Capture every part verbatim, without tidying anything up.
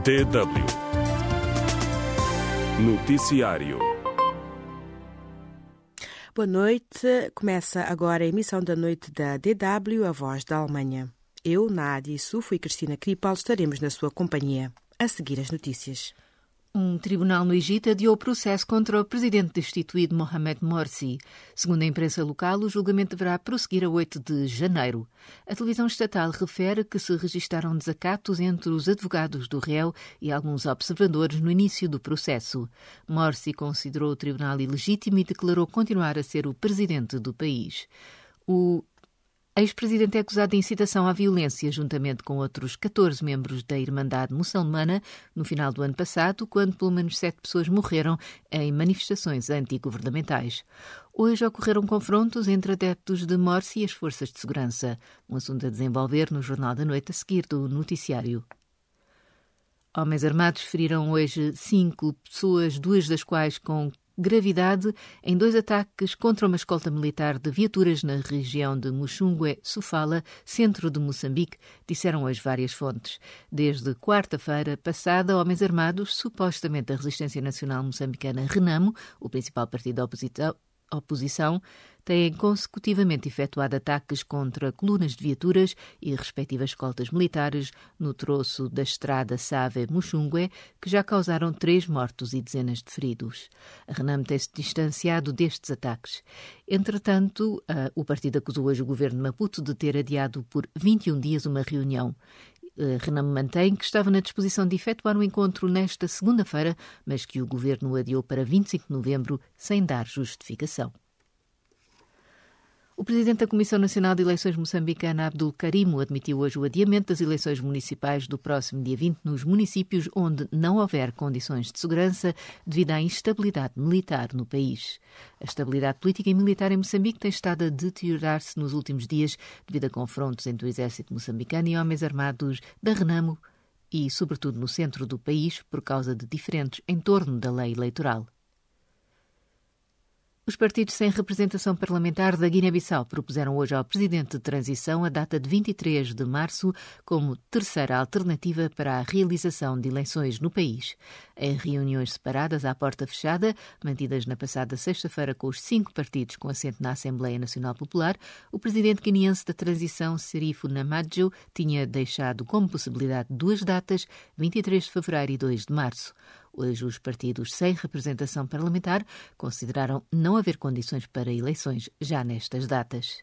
D W Noticiário. Boa noite. Começa agora a emissão da noite da D W, a voz da Alemanha. Eu, Nádia Sufo e Cristina Kripal estaremos na sua companhia. A seguir as notícias. Um tribunal no Egito adiou o processo contra o presidente destituído Mohamed Morsi. Segundo a imprensa local, o julgamento deverá prosseguir a oito de janeiro. A televisão estatal refere que se registaram desacatos entre os advogados do réu e alguns observadores no início do processo. Morsi considerou o tribunal ilegítimo e declarou continuar a ser o presidente do país. O ex-presidente é acusado de incitação à violência, juntamente com outros catorze membros da Irmandade Muçulmana, no final do ano passado, quando pelo menos sete pessoas morreram em manifestações antigovernamentais. Hoje ocorreram confrontos entre adeptos de Morsi e as forças de segurança, um assunto a desenvolver no Jornal da Noite a seguir do noticiário. Homens armados feriram hoje cinco pessoas, duas das quais com gravidade, em dois ataques contra uma escolta militar de viaturas na região de Muxungue, Sofala, centro de Moçambique, disseram hoje várias fontes. Desde quarta-feira passada, homens armados, supostamente da Resistência Nacional Moçambicana Renamo, o principal partido da oposição, oposição, têm consecutivamente efetuado ataques contra colunas de viaturas e respectivas escoltas militares no troço da estrada Save-Muxungue, que já causaram três mortos e dezenas de feridos. A Renamo tem-se distanciado destes ataques. Entretanto, o partido acusou hoje o governo de Maputo de ter adiado por vinte e um dias uma reunião. A Renamo mantém que estava na disposição de efetuar um encontro nesta segunda-feira, mas que o governo adiou para vinte e cinco de novembro sem dar justificação. O presidente da Comissão Nacional de Eleições moçambicana, Abdul Karimo, admitiu hoje o adiamento das eleições municipais do próximo dia vinte nos municípios onde não houver condições de segurança devido à instabilidade militar no país. A estabilidade política e militar em Moçambique tem estado a deteriorar-se nos últimos dias devido a confrontos entre o exército moçambicano e homens armados da Renamo e, sobretudo, no centro do país, por causa de diferentes em torno da lei eleitoral. Os partidos sem representação parlamentar da Guiné-Bissau propuseram hoje ao presidente de transição a data de vinte e três de março como terceira alternativa para a realização de eleições no país. Em reuniões separadas à porta fechada, mantidas na passada sexta-feira com os cinco partidos com assento na Assembleia Nacional Popular, o presidente guineense da transição, Serifo Namajo, tinha deixado como possibilidade duas datas, vinte e três de fevereiro e dois de março. Hoje, os partidos sem representação parlamentar consideraram não haver condições para eleições já nestas datas.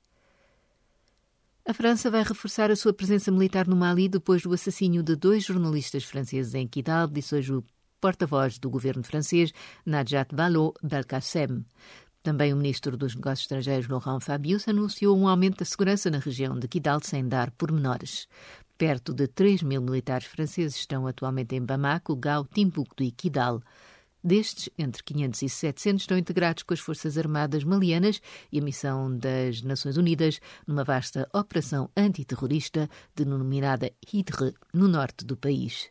A França vai reforçar a sua presença militar no Mali depois do assassínio de dois jornalistas franceses em Kidal, disse hoje o porta-voz do governo francês, Najat Vallaud-Belkacem. Também o ministro dos Negócios Estrangeiros, Laurent Fabius, anunciou um aumento da segurança na região de Kidal sem dar pormenores. Perto de três mil militares franceses estão atualmente em Bamako, Gao, Timbuktu e Kidal. Destes, entre quinhentos e setecentos estão integrados com as Forças Armadas malianas e a missão das Nações Unidas numa vasta operação antiterrorista denominada Hidre, no norte do país.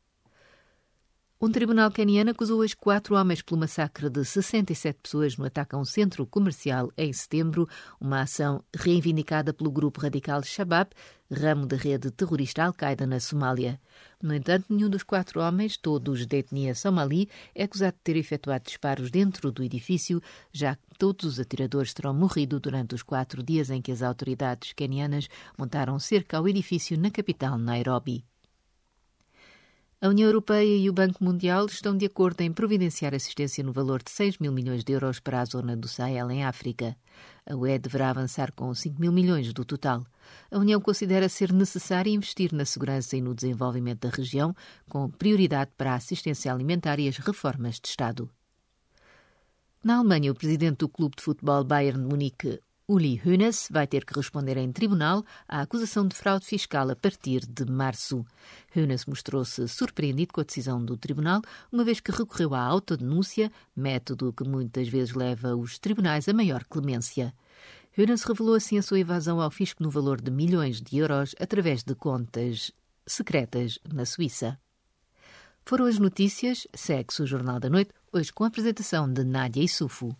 Um tribunal queniano acusou hoje quatro homens pelo massacre de sessenta e sete pessoas no ataque a um centro comercial em setembro, uma ação reivindicada pelo grupo radical Shabab, ramo da rede terrorista Al-Qaeda na Somália. No entanto, nenhum dos quatro homens, todos de etnia somali, é acusado de ter efetuado disparos dentro do edifício, já que todos os atiradores terão morrido durante os quatro dias em que as autoridades quenianas montaram cerca ao edifício na capital Nairobi. A União Europeia e o Banco Mundial estão de acordo em providenciar assistência no valor de seis mil milhões de euros para a zona do Sahel em África. A U E deverá avançar com cinco mil milhões do total. A União considera ser necessário investir na segurança e no desenvolvimento da região, com prioridade para a assistência alimentar e as reformas de Estado. Na Alemanha, o presidente do clube de futebol Bayern de Munique, Uli Hoeneß, vai ter que responder em tribunal à acusação de fraude fiscal a partir de março. Hoeneß mostrou-se surpreendido com a decisão do tribunal, uma vez que recorreu à autodenúncia, método que muitas vezes leva os tribunais a maior clemência. Hoeneß revelou assim a sua evasão ao fisco no valor de milhões de euros através de contas secretas na Suíça. Foram as notícias. Segue-se o Jornal da Noite, hoje com a apresentação de Nádia Sufo.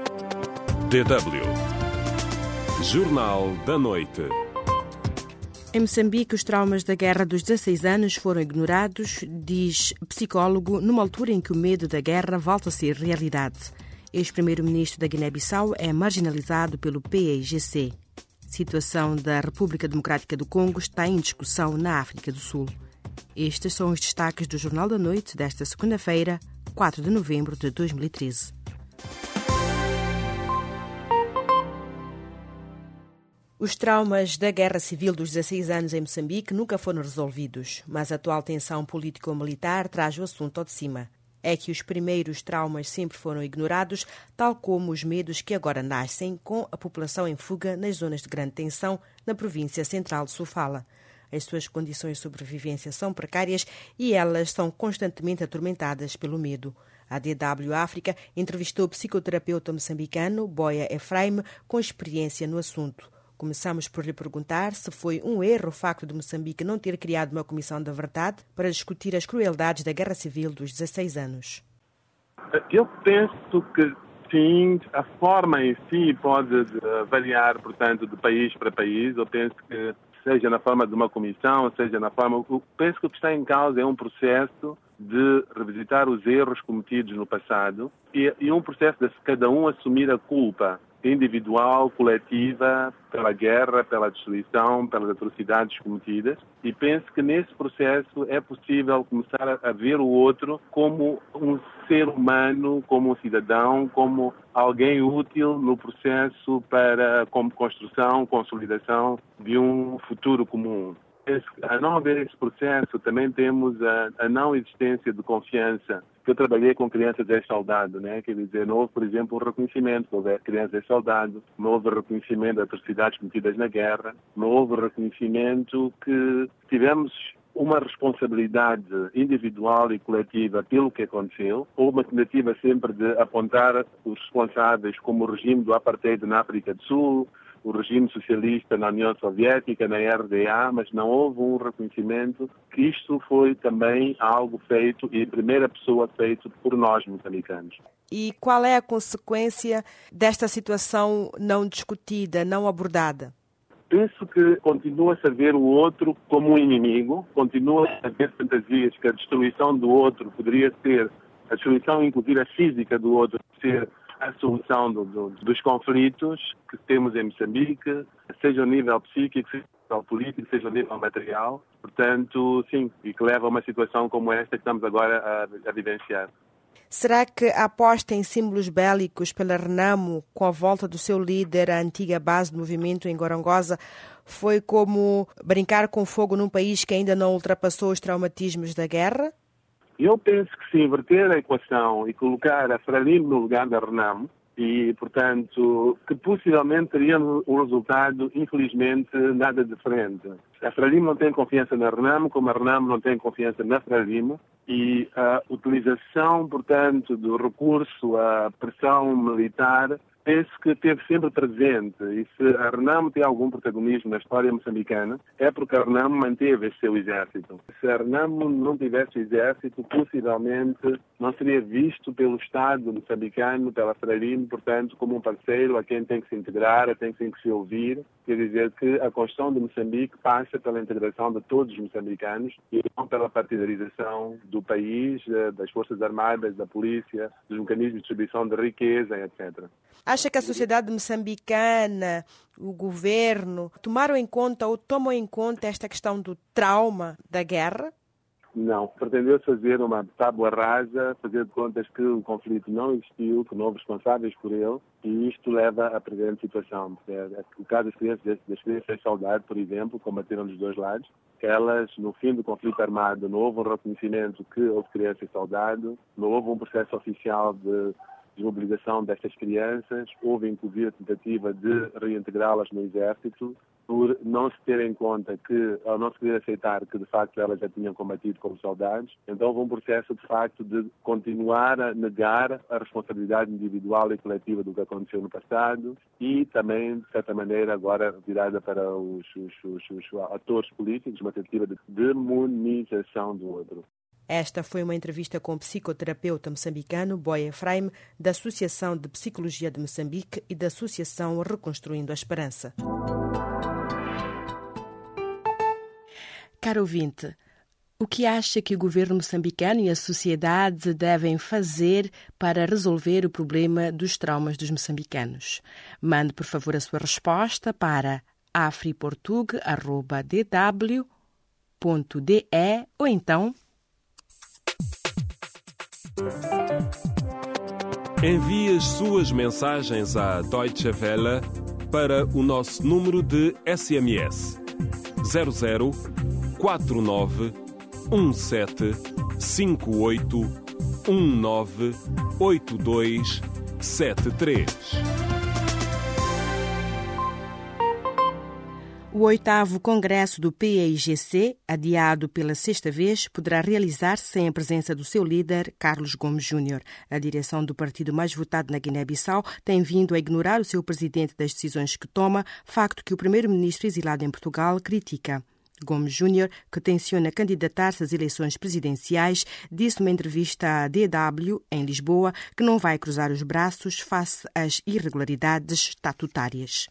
D W Jornal da Noite. Em Moçambique, os traumas da guerra dos dezasseis anos foram ignorados, diz psicólogo, numa altura em que o medo da guerra volta a ser realidade. Ex-primeiro-ministro da Guiné-Bissau é marginalizado pelo P A I G C. Situação da República Democrática do Congo está em discussão na África do Sul. Estes são os destaques do Jornal da Noite desta segunda-feira, quatro de novembro de dois mil e treze. Os traumas da Guerra Civil dos dezasseis anos em Moçambique nunca foram resolvidos, mas a atual tensão político-militar traz o assunto ao de cima. É que os primeiros traumas sempre foram ignorados, tal como os medos que agora nascem com a população em fuga nas zonas de grande tensão na província central de Sofala. As suas condições de sobrevivência são precárias e elas são constantemente atormentadas pelo medo. A D W África entrevistou o psicoterapeuta moçambicano Boia Efraim com experiência no assunto. Começamos por lhe perguntar se foi um erro o facto de Moçambique não ter criado uma comissão da verdade para discutir as crueldades da Guerra Civil dos dezasseis anos. Eu penso que sim, a forma em si pode variar, portanto, de país para país. Eu penso que seja na forma de uma comissão, seja na forma... Eu penso que o que está em causa é um processo de revisitar os erros cometidos no passado e, e um processo de cada um assumir a culpa individual, coletiva, pela guerra, pela destruição, pelas atrocidades cometidas. E penso que nesse processo é possível começar a ver o outro como um ser humano, como um cidadão, como alguém útil no processo para como construção, consolidação de um futuro comum. A não haver esse processo, também temos a, a não existência de confiança. Eu trabalhei com crianças ex-soldado, né? Quer dizer, não houve, por exemplo, um reconhecimento. Houve crianças ex-soldado, não houve reconhecimento de atrocidades cometidas na guerra, não houve reconhecimento que tivemos uma responsabilidade individual e coletiva pelo que aconteceu. Houve uma tentativa sempre de apontar os responsáveis como o regime do apartheid na África do Sul, o regime socialista na União Soviética, na R D A, mas não houve um reconhecimento que isto foi também algo feito e em primeira pessoa feito por nós moçambicanos. E qual é a consequência desta situação não discutida, não abordada? Penso que continua-se a ver o outro como um inimigo, continua a haver fantasias que a destruição do outro poderia ser, a destruição inclusive a física do outro, ser a solução do, do, dos conflitos que temos em Moçambique, seja ao nível psíquico, seja ao nível político, seja ao nível material. Portanto, sim, e que leva a uma situação como esta que estamos agora a, a vivenciar. Será que a aposta em símbolos bélicos pela Renamo, com a volta do seu líder à antiga base do movimento em Gorongosa, foi como brincar com fogo num país que ainda não ultrapassou os traumatismos da guerra? Eu penso que se inverter a equação e colocar a Frelimo no lugar da Renamo, e, portanto, que possivelmente teria um resultado, infelizmente, nada diferente. A Frelimo não tem confiança na Renamo, como a Renamo não tem confiança na Frelimo, e a utilização, portanto, do recurso à pressão militar penso que esteve sempre presente, e se a Renamo tem algum protagonismo na história moçambicana, é porque a Renamo manteve esse seu exército. Se a Renamo não tivesse exército, possivelmente não seria visto pelo Estado moçambicano, pela Frelimo, portanto, como um parceiro a quem tem que se integrar, a quem tem que se ouvir. Quer dizer que a construção de Moçambique passa pela integração de todos os moçambicanos e não pela partidarização do país, das Forças Armadas, da polícia, dos mecanismos de distribuição de riqueza, etcétera. Acha que a sociedade moçambicana, o governo, tomaram em conta ou tomam em conta esta questão do trauma da guerra? Não. Pretendeu fazer uma tábua rasa, fazer de contas que o conflito não existiu, que não houve responsáveis por ele, e isto leva à presente situação. O caso das crianças, das crianças de saudade, por exemplo, combateram dos dois lados, elas, no fim do conflito armado, não houve um reconhecimento que houve crianças de saudade, não houve um processo oficial de desmobilização destas crianças, houve inclusive a tentativa de reintegrá-las no exército, por não se ter em conta que, ao não se querer aceitar que de facto elas já tinham combatido como soldados, então houve um processo de facto de continuar a negar a responsabilidade individual e coletiva do que aconteceu no passado e também, de certa maneira, agora virada para os, os, os, os atores políticos, uma tentativa de demonização do outro. Esta foi uma entrevista com o psicoterapeuta moçambicano Boia Efraim, da Associação de Psicologia de Moçambique e da Associação Reconstruindo a Esperança. Caro ouvinte, o que acha que o governo moçambicano e a sociedade devem fazer para resolver o problema dos traumas dos moçambicanos? Mande, por favor, a sua resposta para afriportug arroba d w ponto d e ou então... Envie as suas mensagens à Deutsche Welle para o nosso número de S M S zero zero quatro nove um sete cinco oito um nove oito dois sete três. O oitavo Congresso do P A I G C, adiado pela sexta vez, poderá realizar-se sem a presença do seu líder, Carlos Gomes Júnior. A direção do partido mais votado na Guiné-Bissau tem vindo a ignorar o seu presidente das decisões que toma, facto que o primeiro-ministro exilado em Portugal critica. Gomes Júnior, que tenciona candidatar-se às eleições presidenciais, disse numa entrevista à D W, em Lisboa, que não vai cruzar os braços face às irregularidades estatutárias.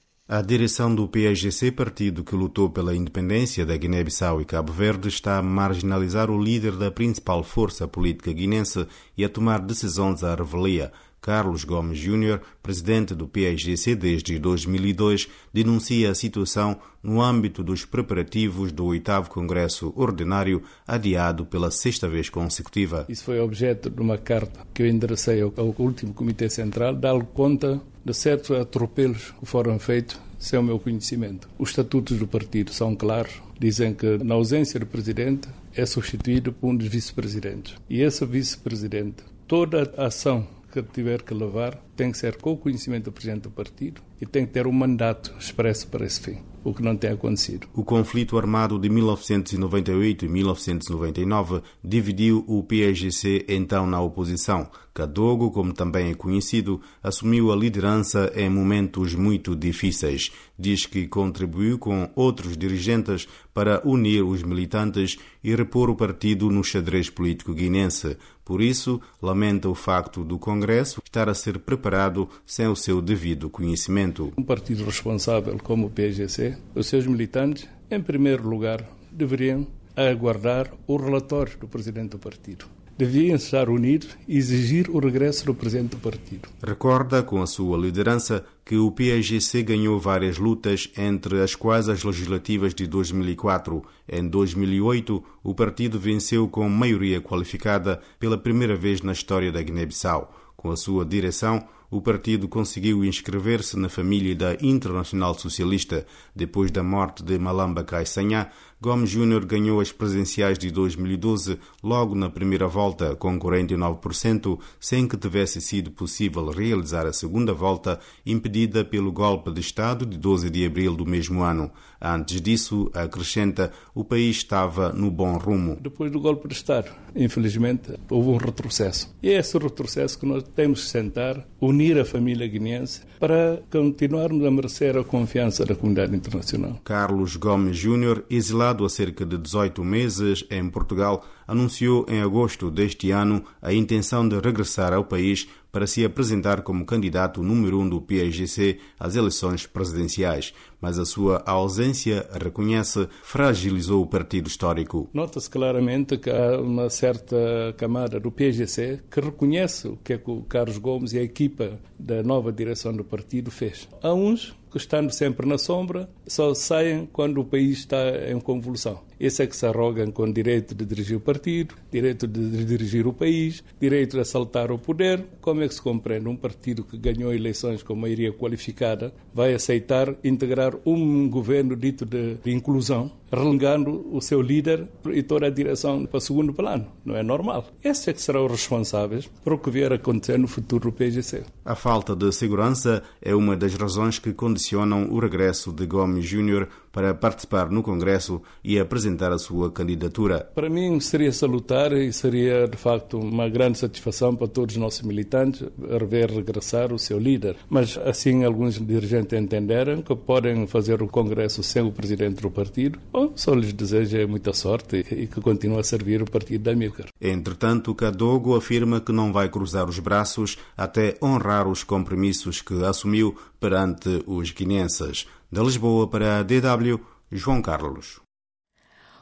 A direção do P A I G C, partido que lutou pela independência da Guiné-Bissau e Cabo Verde, está a marginalizar o líder da principal força política guinense e a tomar decisões à revelia. Carlos Gomes Júnior, presidente do P A I G C desde dois mil e dois, denuncia a situação no âmbito dos preparativos do oitavo Congresso Ordinário, adiado pela sexta vez consecutiva. Isso foi objeto de uma carta que eu enderecei ao, ao último Comitê Central, dando conta de certos atropelos que foram feitos sem o meu conhecimento. Os estatutos do partido são claros, dizem que na ausência do presidente é substituído por um dos vice-presidentes. E esse vice-presidente, toda a ação que tiver que levar tem que ser com o conhecimento do presidente do partido e tem que ter um mandato expresso para esse fim, o que não tem acontecido. O conflito armado de mil novecentos e noventa e oito e mil novecentos e noventa e nove dividiu o P A I G C então na oposição. Kadogo, como também é conhecido, assumiu a liderança em momentos muito difíceis. Diz que contribuiu com outros dirigentes para unir os militantes e repor o partido no xadrez político guinense. Por isso, lamenta o facto do Congresso estar a ser preparado sem o seu devido conhecimento. Um partido responsável como o P A I G C, os seus militantes, em primeiro lugar, deveriam aguardar o relatório do presidente do partido. Deviam estar unidos e exigir o regresso do presidente do partido. Recorda, com a sua liderança, que o P A I G C ganhou várias lutas, entre as quais as legislativas de dois mil e quatro. Em dois mil e oito, o partido venceu com maioria qualificada pela primeira vez na história da Guiné-Bissau. Com a sua direção, o partido conseguiu inscrever-se na família da Internacional Socialista. Depois da morte de Malamba Kaissanha, Gomes Júnior ganhou as presidenciais de dois mil e doze logo na primeira volta, com quarenta e nove por cento, sem que tivesse sido possível realizar a segunda volta, impedida pelo golpe de Estado de doze de abril do mesmo ano. Antes disso, acrescenta, o país estava no bom rumo. Depois do golpe de Estado, infelizmente, houve um retrocesso. E é esse retrocesso que nós temos que sentar, unir a família guineense para continuarmos a merecer a confiança da comunidade internacional. Carlos Gomes Júnior, exilado há cerca de dezoito meses em Portugal, anunciou em agosto deste ano a intenção de regressar ao país para se apresentar como candidato número um do P A I G C às eleições presidenciais. Mas a sua ausência, reconhece, fragilizou o partido histórico. Nota-se claramente que há uma certa camada do P A I G C que reconhece o que é que o Carlos Gomes e a equipa da nova direção do partido fez. Há uns que, estando sempre na sombra, só saem quando o país está em convulsão. Esse é que se arrogam com direito de dirigir o partido, direito de dirigir o país, direito de assaltar o poder. Como é que se compreende um partido que ganhou eleições com maioria qualificada vai aceitar integrar um governo dito de, de inclusão, relegando o seu líder e toda a direção para o segundo plano? Não é normal. Esses é que serão os responsáveis por o que vier a acontecer no futuro do P A I G C. A falta de segurança é uma das razões que condicionam o regresso de Gomes Júnior para participar no Congresso e apresentar a sua candidatura. Para mim seria salutar e seria de facto uma grande satisfação para todos os nossos militantes rever regressar o seu líder. Mas assim alguns dirigentes entenderam que podem fazer o Congresso sem o presidente do partido. Bom, só lhes desejo muita sorte e que continue a servir o partido da Amílcar. Entretanto, Kadogo afirma que não vai cruzar os braços até honrar os compromissos que assumiu perante os guineenses. De Lisboa para a D W, João Carlos.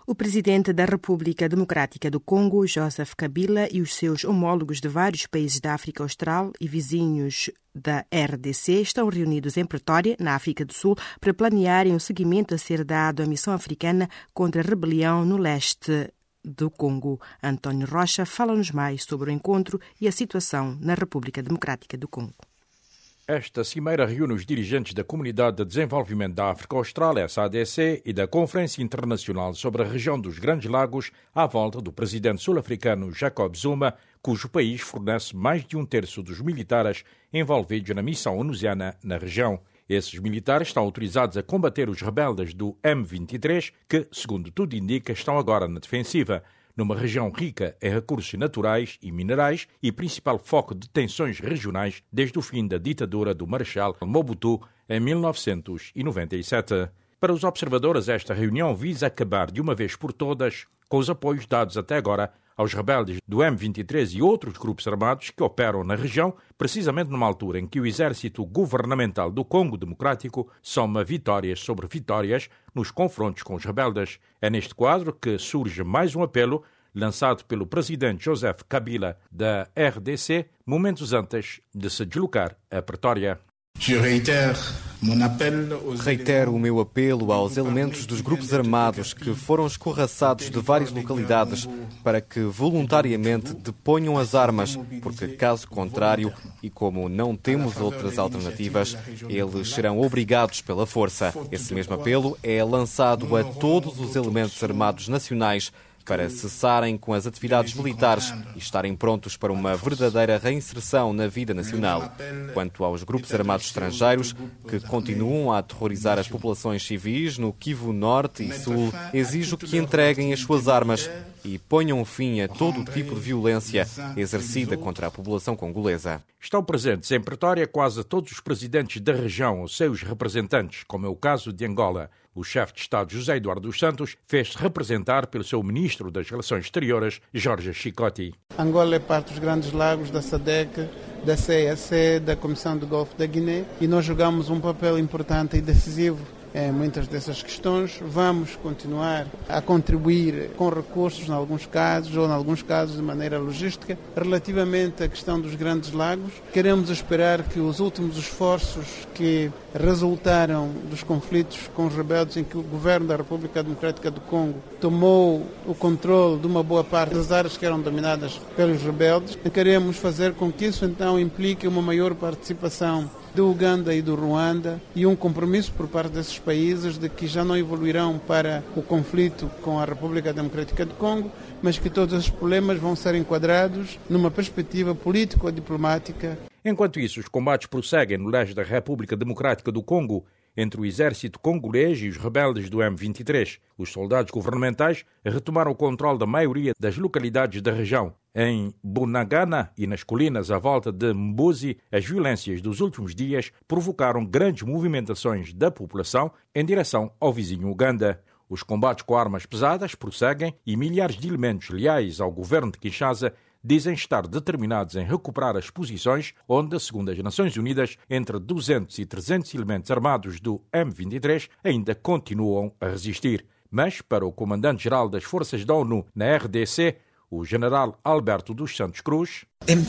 O presidente da República Democrática do Congo, Joseph Kabila, e os seus homólogos de vários países da África Austral e vizinhos da R D C estão reunidos em Pretória, na África do Sul, para planearem o seguimento a ser dado à missão africana contra a rebelião no leste do Congo. António Rocha fala-nos mais sobre o encontro e a situação na República Democrática do Congo. Esta cimeira reúne os dirigentes da Comunidade de Desenvolvimento da África Austral, S A D C, e da Conferência Internacional sobre a Região dos Grandes Lagos, à volta do presidente sul-africano Jacob Zuma, cujo país fornece mais de um terço dos militares envolvidos na missão onusiana na região. Esses militares estão autorizados a combater os rebeldes do M vinte e três, que, segundo tudo indica, estão agora na defensiva, numa região rica em recursos naturais e minerais e principal foco de tensões regionais desde o fim da ditadura do Marechal Mobutu em mil novecentos e noventa e sete. Para os observadores, esta reunião visa acabar de uma vez por todas com os apoios dados até agora aos rebeldes do M vinte e três e outros grupos armados que operam na região, precisamente numa altura em que o exército governamental do Congo Democrático soma vitórias sobre vitórias nos confrontos com os rebeldes. É neste quadro que surge mais um apelo lançado pelo presidente Joseph Kabila da R D C, momentos antes de se deslocar a Pretória. Reitero o meu apelo aos elementos dos grupos armados que foram escorraçados de várias localidades para que voluntariamente deponham as armas, porque caso contrário, e como não temos outras alternativas, eles serão obrigados pela força. Esse mesmo apelo é lançado a todos os elementos armados nacionais para cessarem com as atividades militares e estarem prontos para uma verdadeira reinserção na vida nacional. Quanto aos grupos armados estrangeiros, que continuam a aterrorizar as populações civis no Kivu Norte e Sul, exijo que entreguem as suas armas e ponham fim a todo tipo de violência exercida contra a população congolesa. Estão presentes em Pretória quase todos os presidentes da região ou seus representantes, como é o caso de Angola. O chefe de Estado José Eduardo dos Santos fez-se representar pelo seu ministro das Relações Exteriores, Jorge Chicotti. Angola é parte dos Grandes Lagos, da SADC, da C E C, da Comissão do Golfo da Guiné, e nós jogamos um papel importante e decisivo em muitas dessas questões. Vamos continuar a contribuir com recursos, em alguns casos, ou em alguns casos de maneira logística. Relativamente à questão dos Grandes Lagos, queremos esperar que os últimos esforços que resultaram dos conflitos com os rebeldes, em que o governo da República Democrática do Congo tomou o controle de uma boa parte das áreas que eram dominadas pelos rebeldes, queremos fazer com que isso então implique uma maior participação do Uganda e do Ruanda e um compromisso por parte desses países de que já não evoluirão para o conflito com a República Democrática do Congo, mas que todos esses problemas vão ser enquadrados numa perspectiva político-diplomática. Enquanto isso, os combates prosseguem no leste da República Democrática do Congo, entre o exército congolês e os rebeldes do M vinte e três. Os soldados governamentais retomaram o controle da maioria das localidades da região. Em Bunagana e nas colinas à volta de Mbuzi, as violências dos últimos dias provocaram grandes movimentações da população em direção ao vizinho Uganda. Os combates com armas pesadas prosseguem e milhares de elementos leais ao governo de Kinshasa dizem estar determinados em recuperar as posições onde, segundo as Nações Unidas, entre duzentos e trezentos elementos armados do M vinte e três ainda continuam a resistir. Mas, para o comandante-geral das Forças da ONU na R D C, o general Alberto dos Santos Cruz,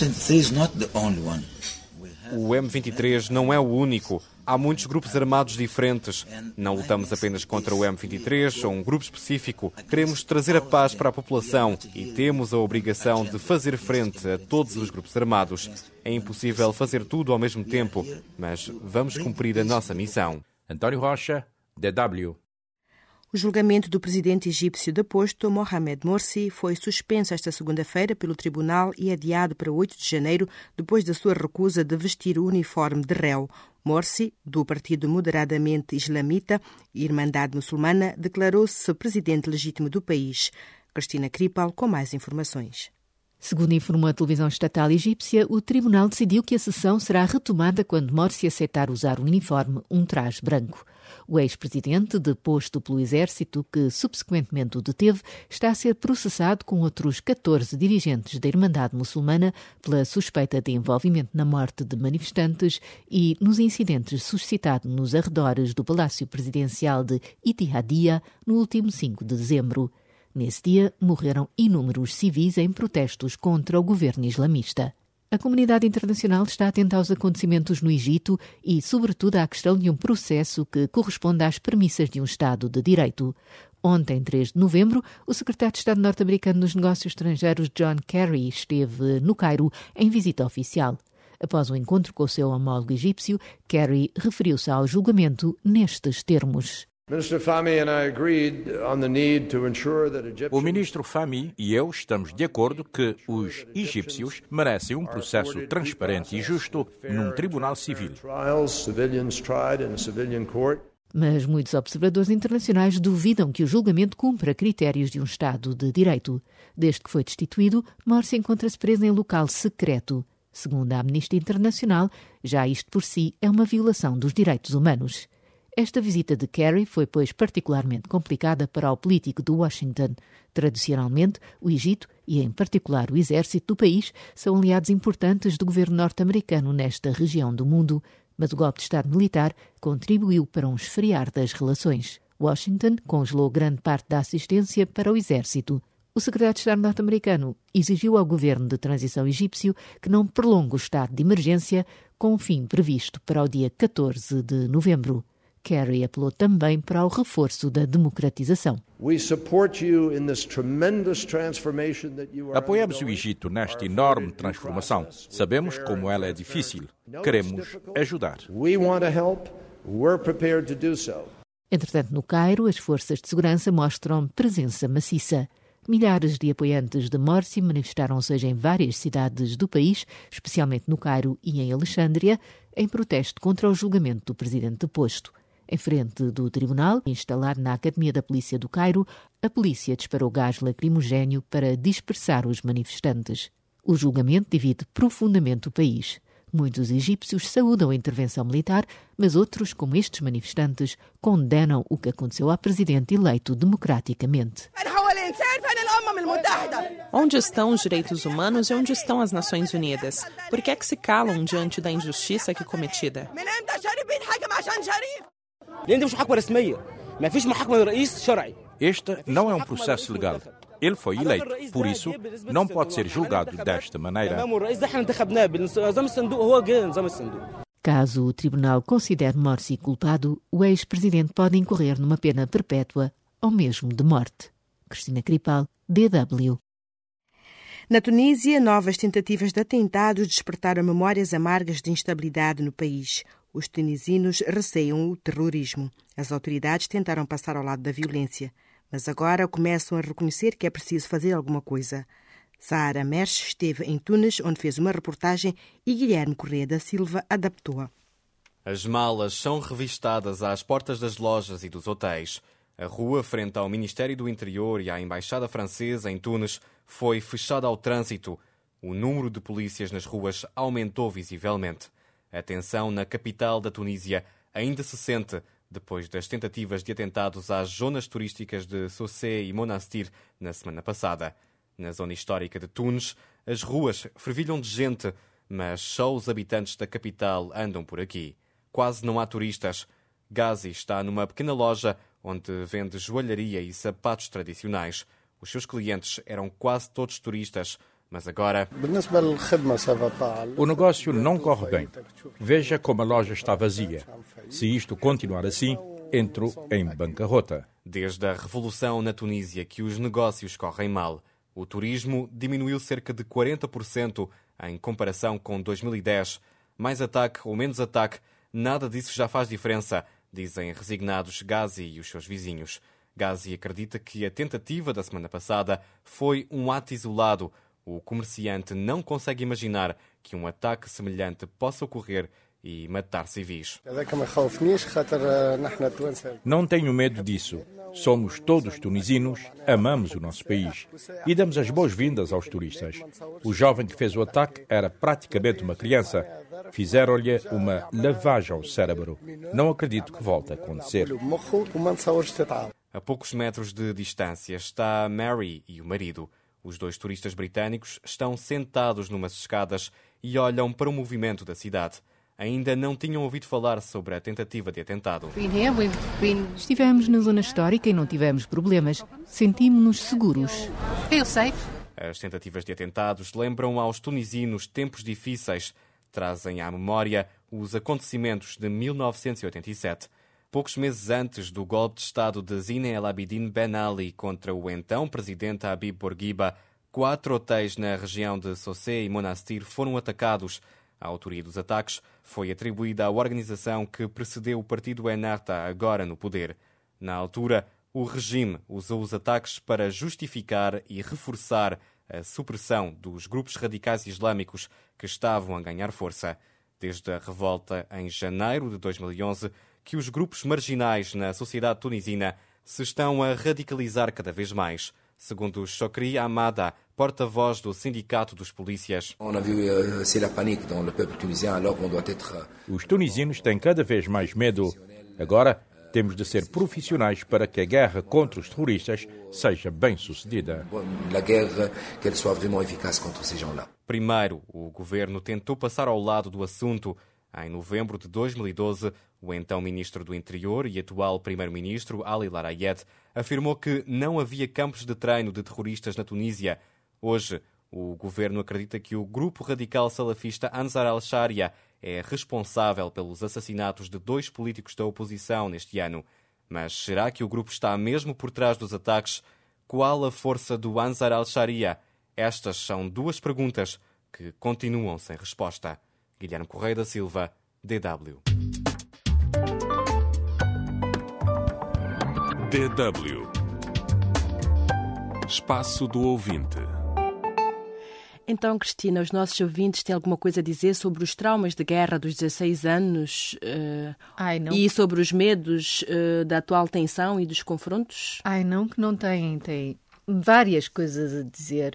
o M vinte e três não é o único. Há muitos grupos armados diferentes. Não lutamos apenas contra o M vinte e três ou um grupo específico. Queremos trazer a paz para a população e temos a obrigação de fazer frente a todos os grupos armados. É impossível fazer tudo ao mesmo tempo, mas vamos cumprir a nossa missão. António Rocha, D W. O julgamento do presidente egípcio deposto, Mohamed Morsi, foi suspenso esta segunda-feira pelo tribunal e adiado para oito de janeiro, depois da sua recusa de vestir o uniforme de réu. Morsi, do partido moderadamente islamita Irmandade Muçulmana, declarou-se presidente legítimo do país. Cristina Kripal, com mais informações. Segundo informou a televisão estatal egípcia, o tribunal decidiu que a sessão será retomada quando Morsi aceitar usar o uniforme, um traje branco. O ex-presidente, deposto pelo exército, que subsequentemente o deteve, está a ser processado com outros catorze dirigentes da Irmandade Muçulmana pela suspeita de envolvimento na morte de manifestantes e nos incidentes suscitados nos arredores do Palácio Presidencial de Itihadia no último cinco de dezembro. Nesse dia, morreram inúmeros civis em protestos contra o governo islamista. A comunidade internacional está atenta aos acontecimentos no Egito e, sobretudo, à questão de um processo que corresponde às premissas de um Estado de Direito. Ontem, três de novembro, o secretário de Estado norte-americano dos Negócios Estrangeiros, John Kerry, esteve no Cairo em visita oficial. Após o encontro com o seu homólogo egípcio, Kerry referiu-se ao julgamento nestes termos. O ministro Fahmy e eu estamos de acordo que os egípcios merecem um processo transparente e justo num tribunal civil. Mas muitos observadores internacionais duvidam que o julgamento cumpra critérios de um Estado de Direito. Desde que foi destituído, Morsi encontra-se preso em local secreto. Segundo a Amnistia Internacional, já isto por si é uma violação dos direitos humanos. Esta visita de Kerry foi, pois, particularmente complicada para o político de Washington. Tradicionalmente, o Egito, e em particular o exército do país, são aliados importantes do governo norte-americano nesta região do mundo, mas o golpe de Estado militar contribuiu para um esfriar das relações. Washington congelou grande parte da assistência para o exército. O secretário de Estado norte-americano exigiu ao governo de transição egípcio que não prolongue o estado de emergência com o fim previsto para o dia catorze de novembro. Kerry apelou também para o reforço da democratização. Apoiamos o Egito nesta enorme transformação. Sabemos como ela é difícil. Queremos ajudar. Entretanto, no Cairo, as forças de segurança mostram presença maciça. Milhares de apoiantes de Morsi manifestaram-se hoje em várias cidades do país, especialmente no Cairo e em Alexandria, em protesto contra o julgamento do presidente deposto. Em frente do tribunal, instalado na Academia da Polícia do Cairo, a polícia disparou gás lacrimogéneo para dispersar os manifestantes. O julgamento divide profundamente o país. Muitos egípcios saúdam a intervenção militar, mas outros, como estes manifestantes, condenam o que aconteceu ao presidente eleito democraticamente. Onde estão os direitos humanos e onde estão as Nações Unidas? Por que é que se calam diante da injustiça que é cometida? Este não é um processo legal. Ele foi eleito, por isso não pode ser julgado desta maneira. Caso o tribunal considere Morsi culpado, o ex-presidente pode incorrer numa pena perpétua ou mesmo de morte. Cristina Cripal, D W. Na Tunísia, novas tentativas de atentados despertaram memórias amargas de instabilidade no país. Os tunisinos receiam o terrorismo. As autoridades tentaram passar ao lado da violência, mas agora começam a reconhecer que é preciso fazer alguma coisa. Sara Mersch esteve em Tunis, onde fez uma reportagem, e Guilherme Correia da Silva adaptou-a. As malas são revistadas às portas das lojas e dos hotéis. A rua, frente ao Ministério do Interior e à Embaixada Francesa em Tunis, foi fechada ao trânsito. O número de polícias nas ruas aumentou visivelmente. A tensão na capital da Tunísia ainda se sente depois das tentativas de atentados às zonas turísticas de Sousse e Monastir na semana passada. Na zona histórica de Tunis, as ruas fervilham de gente, mas só os habitantes da capital andam por aqui. Quase não há turistas. Ghazi está numa pequena loja onde vende joalharia e sapatos tradicionais. Os seus clientes eram quase todos turistas, mas agora... O negócio não corre bem. Veja como a loja está vazia. Se isto continuar assim, entro em bancarrota. Desde a revolução na Tunísia que os negócios correm mal. O turismo diminuiu cerca de quarenta por cento em comparação com dois mil e dez. Mais ataque ou menos ataque, nada disso já faz diferença, dizem resignados Ghazi e os seus vizinhos. Ghazi acredita que a tentativa da semana passada foi um ato isolado. O comerciante não consegue imaginar que um ataque semelhante possa ocorrer e matar civis. Não tenho medo disso. Somos todos tunisinos, amamos o nosso país e damos as boas-vindas aos turistas. O jovem que fez o ataque era praticamente uma criança. Fizeram-lhe uma lavagem ao cérebro. Não acredito que volte a acontecer. A poucos metros de distância está Mary e o marido. Os dois turistas britânicos estão sentados numas escadas e olham para o movimento da cidade. ainda não tinham ouvido falar sobre a tentativa de atentado. Estivemos na zona histórica e não tivemos problemas. Sentimos-nos seguros. As tentativas de atentados lembram aos tunisinos tempos difíceis. Trazem à memória os acontecimentos de mil novecentos e oitenta e sete. Poucos meses antes do golpe de Estado de Zine El Abidine Ben Ali contra o então presidente Habib Bourguiba, quatro hotéis na região de Sossé e Monastir foram atacados. A autoria dos ataques foi atribuída à organização que precedeu o partido Ennahda, agora no poder. Na altura, o regime usou os ataques para justificar e reforçar a supressão dos grupos radicais islâmicos que estavam a ganhar força. Desde a revolta em janeiro de dois mil e onze, que os grupos marginais na sociedade tunisina se estão a radicalizar cada vez mais, segundo Chokri Hamada, porta-voz do Sindicato dos Polícias. Os tunisinos têm cada vez mais medo. Agora, temos de ser profissionais para que a guerra contra os terroristas seja bem-sucedida. Primeiro, o governo tentou passar ao lado do assunto. Em novembro de dois mil e doze, o então ministro do Interior e atual primeiro-ministro, Ali Larayed, afirmou que não havia campos de treino de terroristas na Tunísia. Hoje, o governo acredita que o grupo radical salafista Ansar al-Sharia é responsável pelos assassinatos de dois políticos da oposição neste ano. Mas será que o grupo está mesmo por trás dos ataques? Qual a força do Ansar al-Sharia? Estas são duas perguntas que continuam sem resposta. Guilherme Correia da Silva, D W. D W. Espaço do Ouvinte. Então, Cristina, os nossos ouvintes têm alguma coisa a dizer sobre os traumas de guerra dos dezesseis anos uh, Ai, não. e sobre os medos uh, da atual tensão e dos confrontos? Ai, não, que não têm. Têm várias coisas a dizer.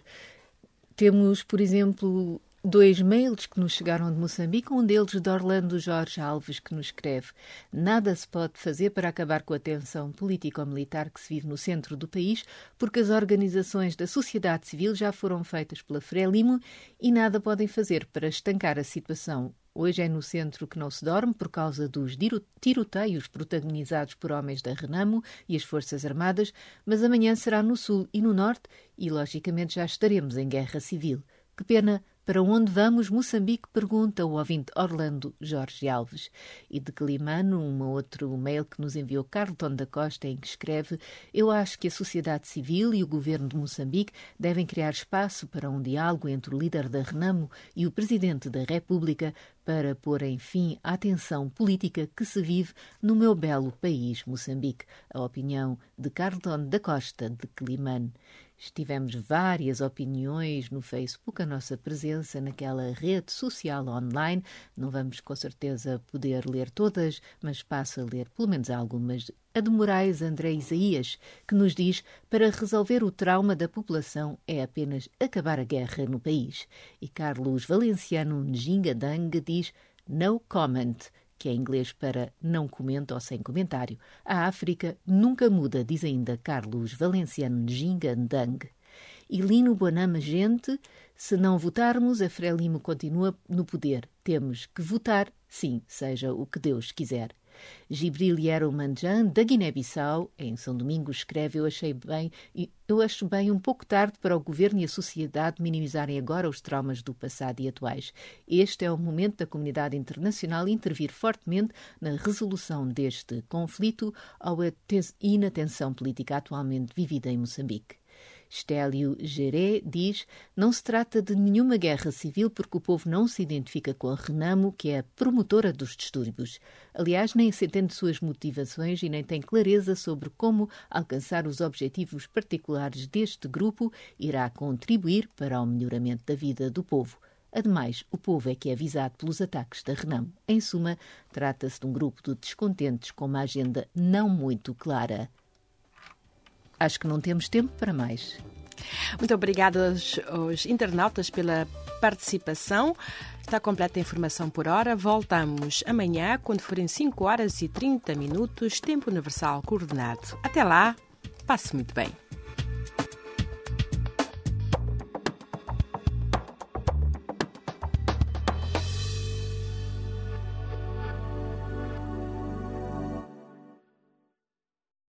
Temos, por exemplo, dois mails que nos chegaram de Moçambique, um deles de Orlando Jorge Alves, que nos escreve: nada se pode fazer para acabar com a tensão político-militar que se vive no centro do país, porque as organizações da sociedade civil já foram feitas pela Frelimo e nada podem fazer para estancar a situação. Hoje é no centro que não se dorme por causa dos tiroteios protagonizados por homens da Renamo e as Forças Armadas, mas amanhã será no sul e no norte e, logicamente, já estaremos em guerra civil. Que pena. Para onde vamos, Moçambique? Pergunta o ouvinte Orlando Jorge Alves. E de Climano, um outro mail que nos enviou Carlton da Costa, em que escreve: eu acho que a sociedade civil e o governo de Moçambique devem criar espaço para um diálogo entre o líder da Renamo e o presidente da República para pôr em fim à tensão política que se vive no meu belo país, Moçambique. A opinião de Carlton da Costa, de Climano. Tivemos várias opiniões no Facebook, a nossa presença naquela rede social online. Não vamos com certeza poder ler todas, mas passo a ler pelo menos algumas. A de Moraes André Isaías, que nos diz: para resolver o trauma da população é apenas acabar a guerra no país. E Carlos Valenciano Njinga Dang diz: no comment, que é inglês para não comento ou sem comentário. A África nunca muda, diz ainda Carlos Valenciano Njinga Ndang. E Lino Bonama Gente: se não votarmos, a Frelimo continua no poder. Temos que votar, sim, seja o que Deus quiser. Gibril Yero Manjan, da Guiné-Bissau, em São Domingos, escreve: eu achei bem, eu acho bem um pouco tarde para o governo e a sociedade minimizarem agora os traumas do passado e atuais. Este é o momento da comunidade internacional intervir fortemente na resolução deste conflito ou a inatenção política atualmente vivida em Moçambique. Stélio Geré diz: não se trata de nenhuma guerra civil porque o povo não se identifica com a Renamo, que é a promotora dos distúrbios. Aliás, nem se entende suas motivações e nem tem clareza sobre como alcançar os objetivos particulares deste grupo irá contribuir para o melhoramento da vida do povo. Ademais, o povo é que é avisado pelos ataques da Renamo. Em suma, trata-se de um grupo de descontentes com uma agenda não muito clara. Acho que não temos tempo para mais. Muito obrigada aos, aos internautas pela participação. Está completa a informação por hora. Voltamos amanhã, quando forem cinco horas e trinta minutos, tempo universal coordenado. Até lá, passe muito bem.